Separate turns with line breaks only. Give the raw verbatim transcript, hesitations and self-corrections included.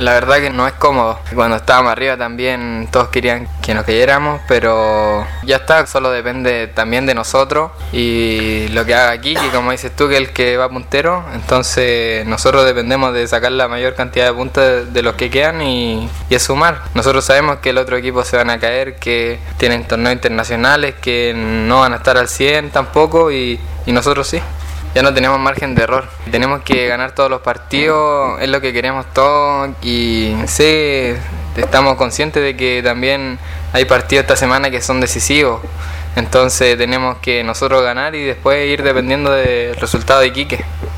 La verdad que no es cómodo. Cuando estábamos arriba también todos querían que nos cayéramos, pero ya está, solo depende también de nosotros y lo que haga aquí, que como dices tú, que es el que va puntero, entonces nosotros dependemos de sacar la mayor cantidad de puntos de, de los que quedan y, y es sumar. Nosotros sabemos que el otro equipo se van a caer, que tienen torneos internacionales, que no van a estar al cien tampoco y, y nosotros sí. Ya no tenemos margen de error, tenemos que ganar todos los partidos, es lo que queremos todos y sí, estamos conscientes de que también hay partidos esta semana que son decisivos, entonces tenemos que nosotros ganar y después ir dependiendo del resultado de Iquique.